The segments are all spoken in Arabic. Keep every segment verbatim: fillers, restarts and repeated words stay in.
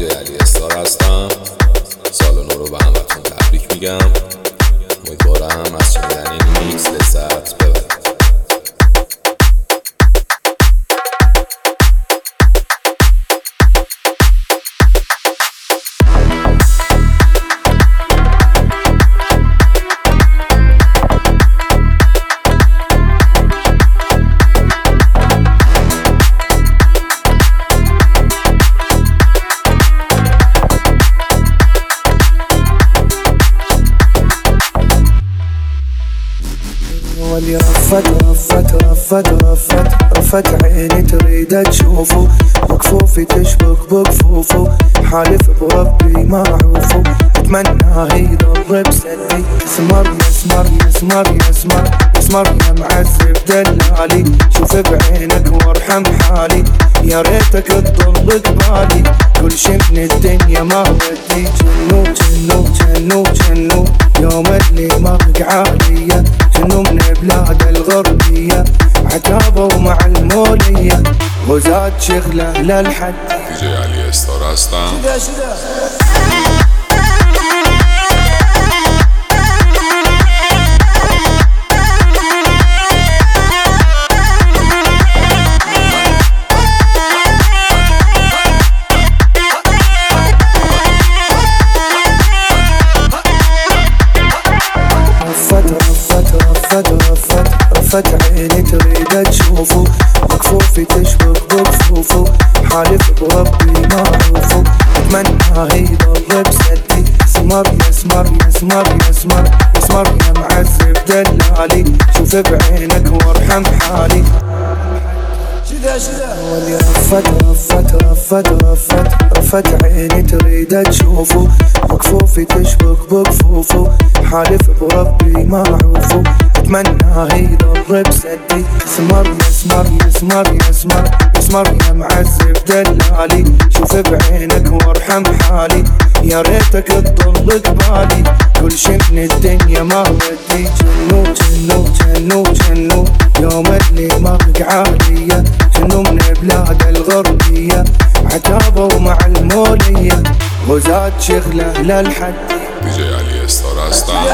دیجی علی استار هستم. سال نو رو به همتون تبریک میگم. امیدوارم از شنیدن این میکس لذت ببرید. واللي رفت رفت رفت رفت رفت عيني تريد تشوفه، بكفوفي تشبك بكفوفه، حالف بربي ما اعوفه، اتمنى يضل بسدي. يسمر يسمر يسمر يسمر يسمر يا معذب دلالي، شوف بعينك وارحم حالي، يا ريتك تضل قبالي، كل شي من الدنيا ما بدي. جنو جنو جنو جنو يوم اللي ما بقى عليا، جنو من بلاد الغربية، عتابة ومع المولية، وزاد شغله للحد. دیجی علی استار هستم. رفت عيني تريد تشوفه، بكفوفي تشبك بكفوفه، حالف بربي ما اعوفه، اتمنى يضل بسدي. يسمر يسمر يسمر يسمر يسمر يا معذب دلالي، شوف بعينك وارحم حالي. واللي رفت رفت رفت رفت رفت عيني تريد تشوفه، بكفوفي تشبك بكفوفه، حالف بربي ما اعوفه، اتمنى يضل بسدي. يسمر يسمر يسمر يسمر يسمر يا معذب دلالي، شوف بعينك وارحم حالي، يا ريتك تضل قبالي، كل شي من الدنيا ما بدي. جنو جنو جنو جنو يوم اللي ما بقى عليا، جنو من بلاد الغربية، عتابة ومع المولية، وزاد شغله للحد. دیجی علی استار هستم.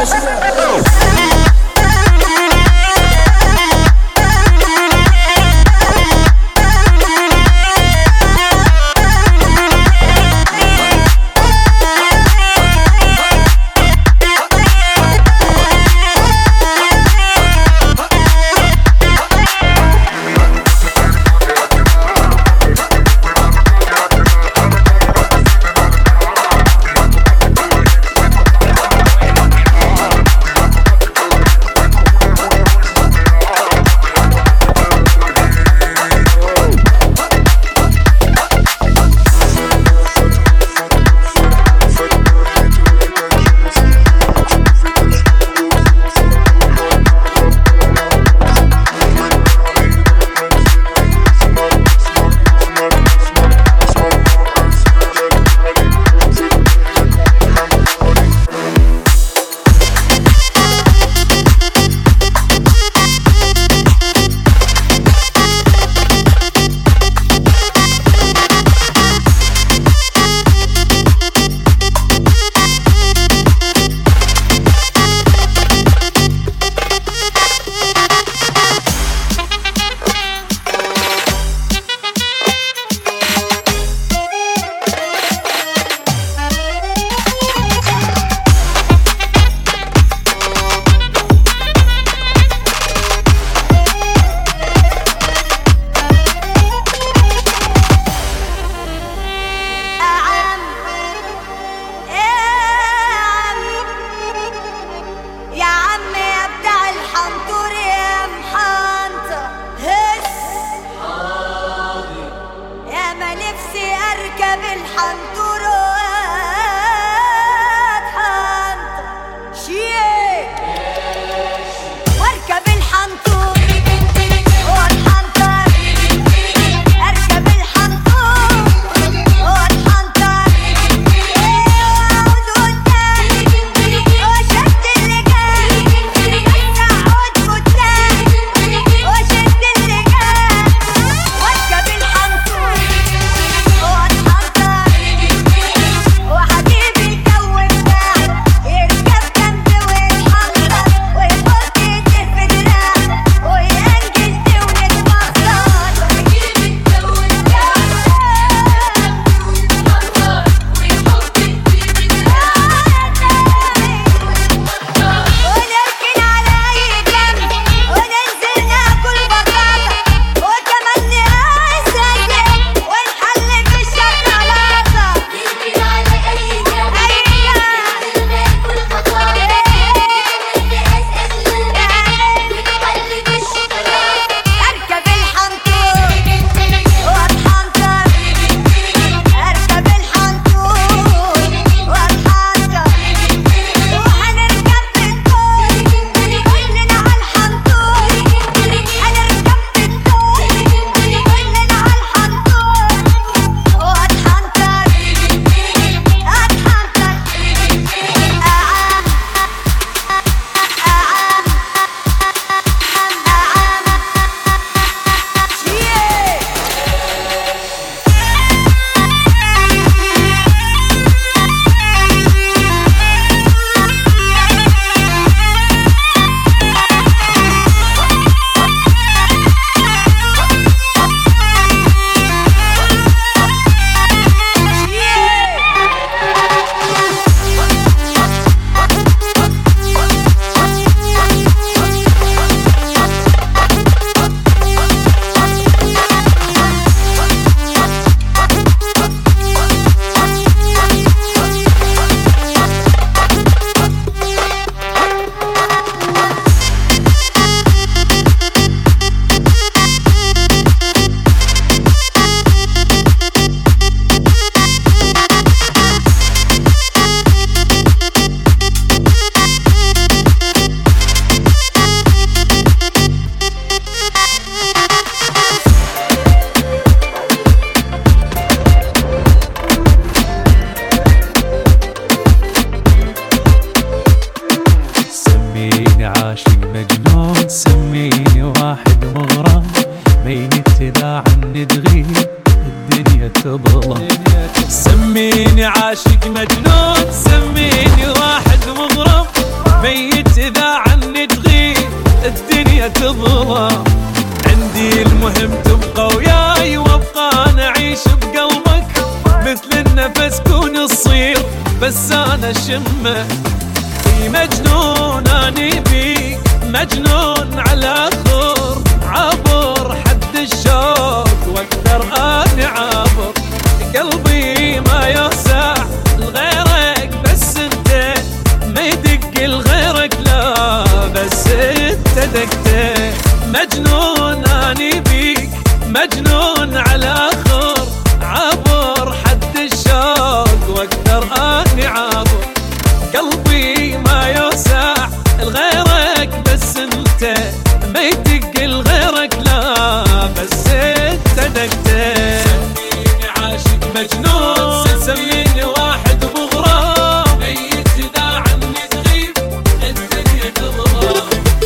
تغيب الدنيا تظلم. سميني عاشق مجنون، سميني واحد مغرم، ميت إذا عني تغيب الدنيا تظلم. عندي المهم تبقى وياي وابقى نعيش بقلبك، مثل النفس كون تصير بس انا شمه. في مجنون اني بيك، مجنون على خور، عبر حد الشوق واقدر اني عابر. قلبي ما يوسع لغيرك بس انت، ما يدق لغيرك لا بس انت دقته. مجنون اني بيك، مجنون على خور، عبر حد الشوق واقدر اني عابر. قلبي ما يوسع لغيرك بس انت، ما يدق لغيرك لا بس انت دقته. سميني عاشق مجنون، سميني واحد مغرم، ميت اذا عني تغيب الدنيا تظلم.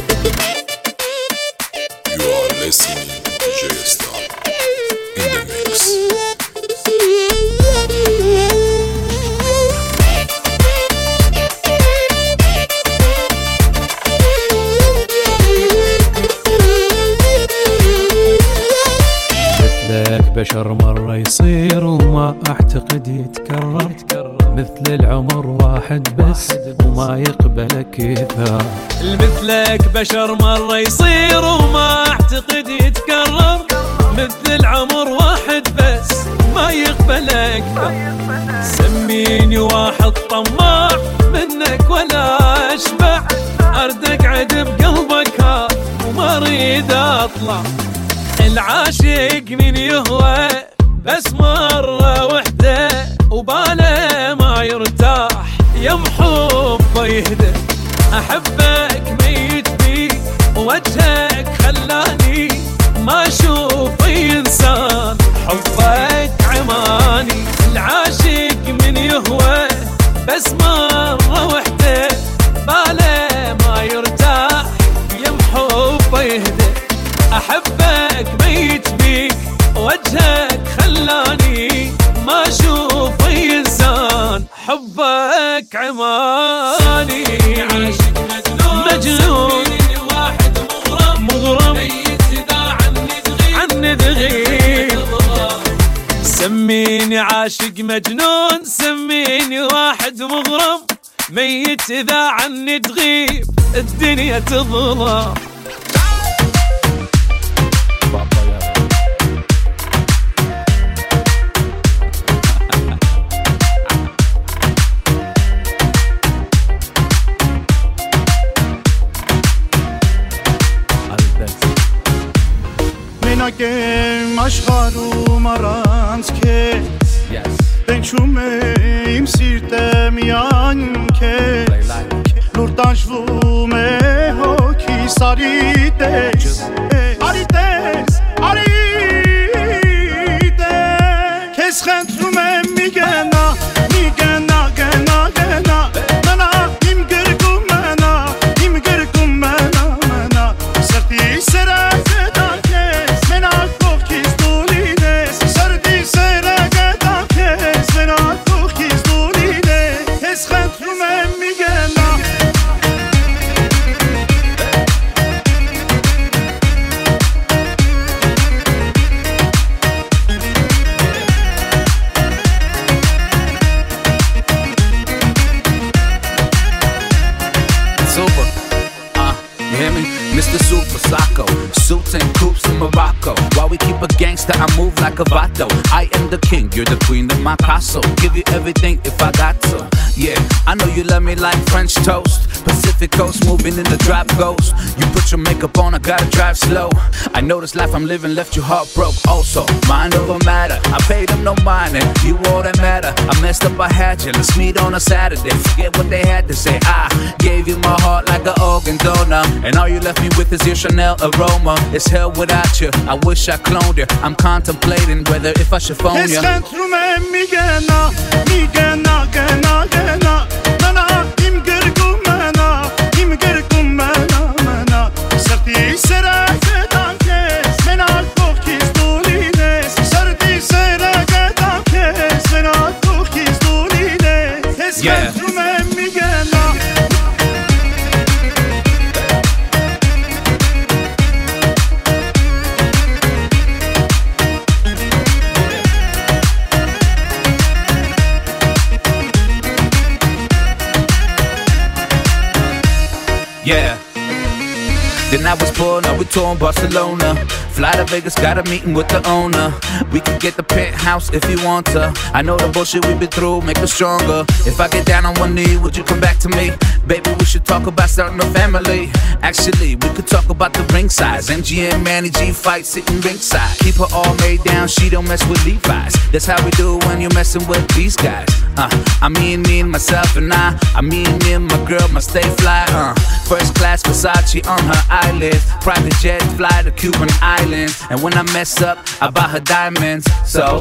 You are listening to J-Star in the mix. مثلك بشر مرة يصير وما أعتقد يتكرر، مثل العمر واحد بس وما يقبل كثر. مثلك بشر مرة يصير وما أعتقد يتكرر، مثل العمر واحد بس ما يقبل أكثر. سميني واحد طماع منك ولا أشبع، أرد أقعد بقلبك ها وما أريد أطلع. العاشق من يهوى بس مرة وحدة، وباله ما يرتاح يم حبه يهدى. أحبك ميت بيك ووجهك خلاني ما أشوف أي إنسان، حبك عماني. العاشق من يهوى بس مرة وحدة، باله ما يرتاح يم حبه يهدى. أحبك ميت بيك وجهك خلاني ما أشوف أي إنسان، حبك عماني. عاشق مجنون، مجنون واحد مغرم، مغرم ميت إذا عني تغيب، عني تغيب. سميني عاشق مجنون، سميني واحد مغرم، ميت إذا عني تغيب الدنيا تظلم. Մենակ աշխարհում առանց քեզ, Տենչում է իմ սիրտը միայն քեզ, Նոր տանջվում է հոգիս արի տես, արի տես, արի տես, Քեզ խնդրում եմ մի գնա, մի գնա, գնա, գնա, Մնա իմ գրկում մնա, իմ գրկում մնա, մնա, Սրտի սերը suits and coops in Morocco. While we keep a gangster, I move like a vato. I am the king, you're the queen of my castle. Give you everything if I got to. Yeah, I know you love me like French toast. Pacific coast, moving in the drop ghost. You put your makeup on, I gotta drive slow. I know this life I'm living left you heartbroken. Also, mind over matter, I paid them no mind, and you all that matter. I messed up, I had you, let's meet on a Saturday. Forget what they had to say, I gave you my heart like an organ donor, and all you left me with is your Chanel aroma. It's hell without you, I wish I cloned you. I'm contemplating whether if I should phone you. Սրտի սերը զետան քեզ, մենակ կողքից դու լինես, Then I was poor, now we touring Barcelona. Fly to Vegas, got a meeting with the owner. We could get the penthouse if you want to. I know the bullshit we've been through make us stronger. If I get down on one knee, would you come back to me? Baby, we should talk about starting a family. Actually, we could talk about the ring size. M G M, Manny G fight sitting ringside. Keep her all made down, she don't mess with Levi's. That's how we do when you're messing with these guys. Uh, I mean me and myself and I. I mean me and my girl must stay fly. Uh, first class Versace on her eyelids. Private jet fly to Cuban Islands. And when I mess up, I buy her diamonds. So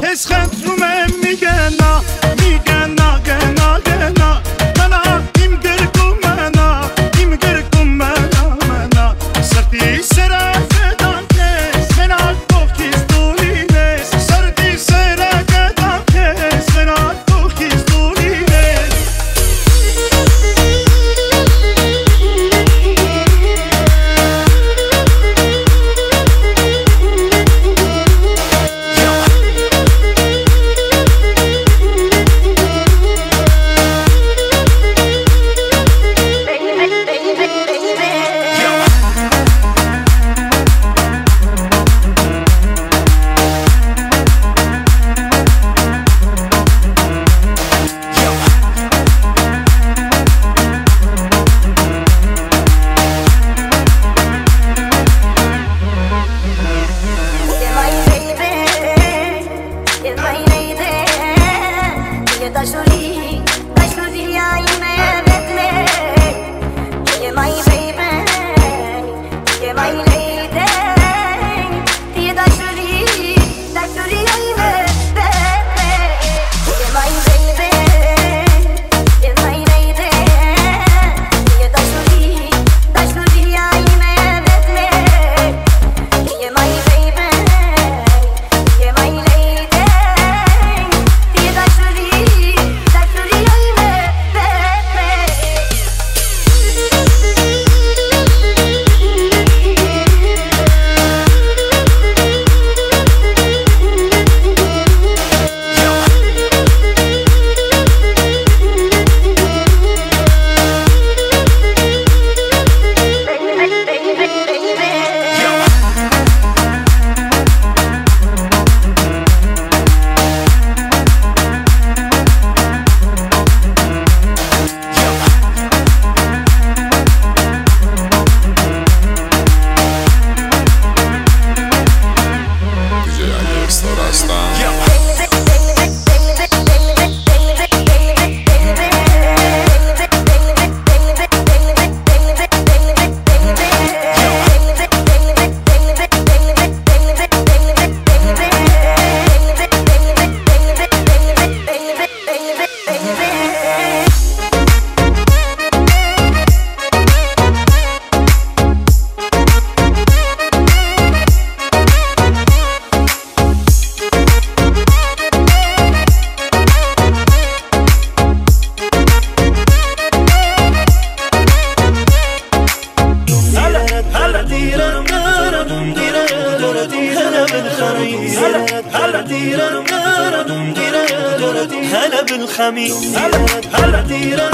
هلا بالخميس هلا ديرا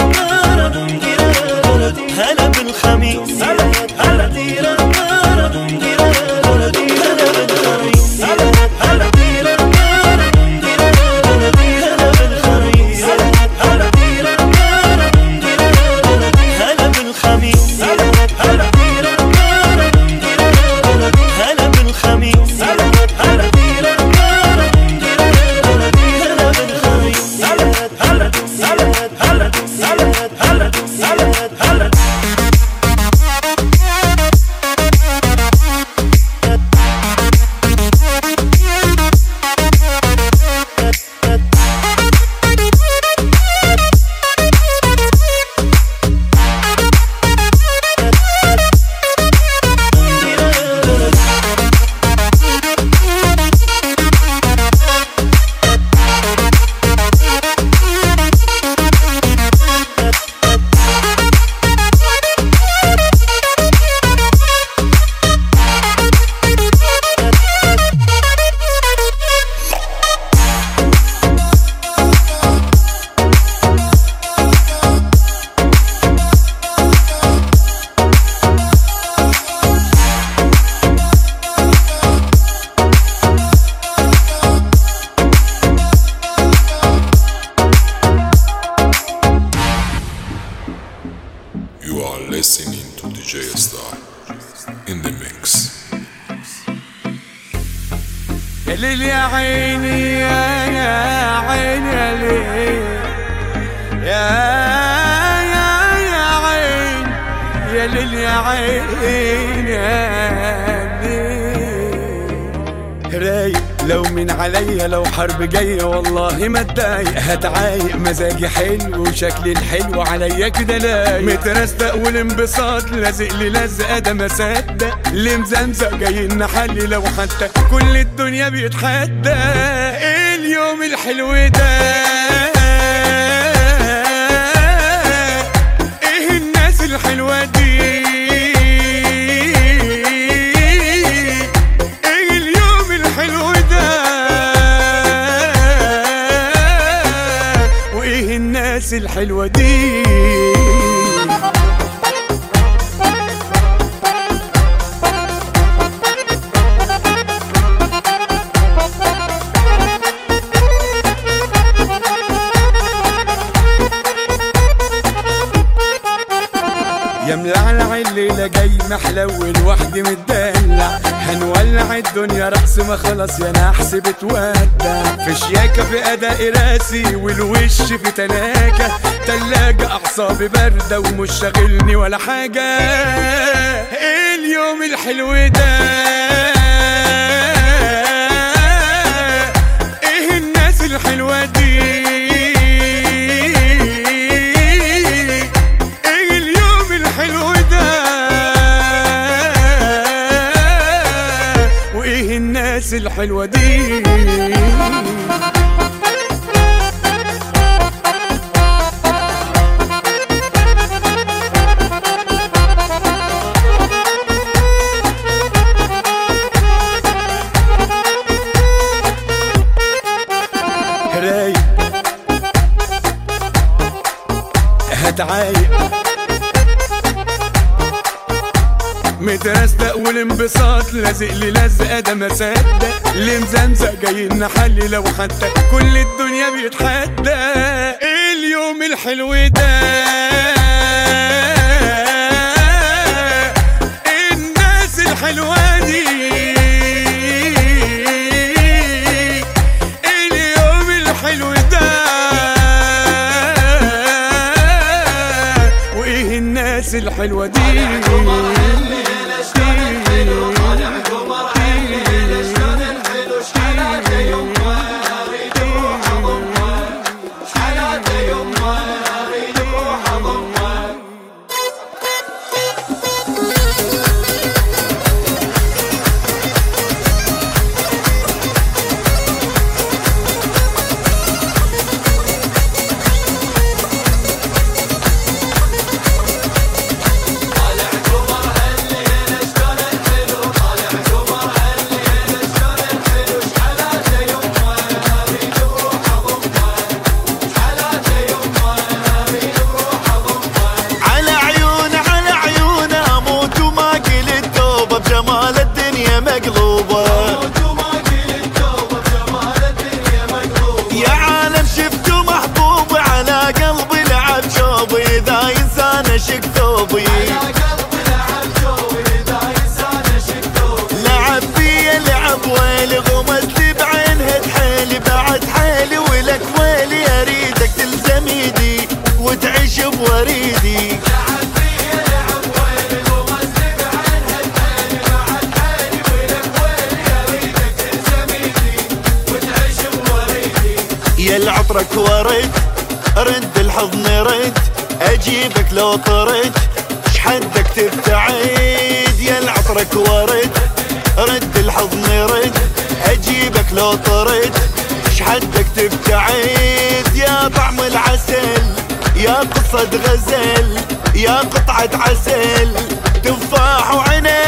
هلا بالخميس هلا ديرا هلا بالخميس هلا ديرا ليل يا عيني يا يا عيني يا ليل يا يا يا عين يا ليل يا عين يا ليل. رايق لو من عليا لو حرب جاية والله ما اتضايق، هتعايق مزاجي حلو وشكلي الحلو عليا كده لايق، مترستق والانبساط لازق لي لزقه ده ما صدق، اللي مزمزق جاي نحلي لو حتى كل الدنيا بيتحدى. ايه اليوم الحلو ده، ايه الناس الحلوة دي، ايه اليوم الحلو ده، وايه الناس الحلوة دي. يا ملعلع الليلة جاي محلول وحدي متدلع، هنولع الدنيا رقص ما خلص يا نحس بتودع، في شياكة في أداء راسي والوش في تلاجة تلاجة، أعصابي باردة ومش شاغلني ولا حاجة. إيه اليوم الحلو ده، إيه الناس الحلوة دي، الناس الحلوة دي. رايق هتعايق مترستق والانبساط لازق لي لزقه ده ما صدق، اللي مزمزق جاي نحلي لو حتى كل الدنيا بيتحدى. ايه اليوم الحلو ده، ايه الناس الحلوه دي، ايه اليوم الحلو ده، وايه الناس الحلوه دي. يا العطرك ورد رد الحضن رد اجيبك لو طرد شحدك تبتعد. يا العطرك ورد رد الحضن رد اجيبك لو طرد شحدك تبتعد. يا طعم العسل يا قصة غزل يا قطعة عسل تفاح وعنب.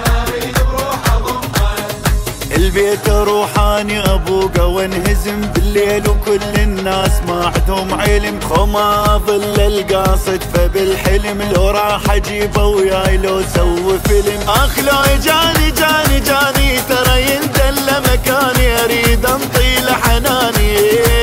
البيت روحاني ابوقه وانهزم بالليل هالليل وكل الناس ما عندهم علم، خما ظل القاصد فبالحلم لو راح اجيبه وياي لو سوي فيلم. اخ لو جاني جاني جاني ترى يندل مكاني اريد انطيله حناني.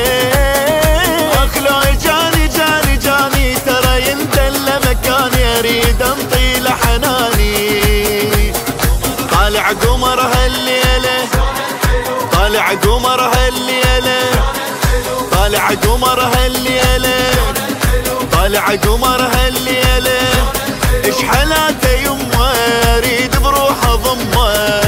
اخ لو جاني جاني جاني ترى يندل مكاني اريد انطيله حناني. طالع قمر هالليله طالع قمر هالليله طالع قمر هالليله طالع قمر هالليله اش حلاته يمه اريد بروح اضمه.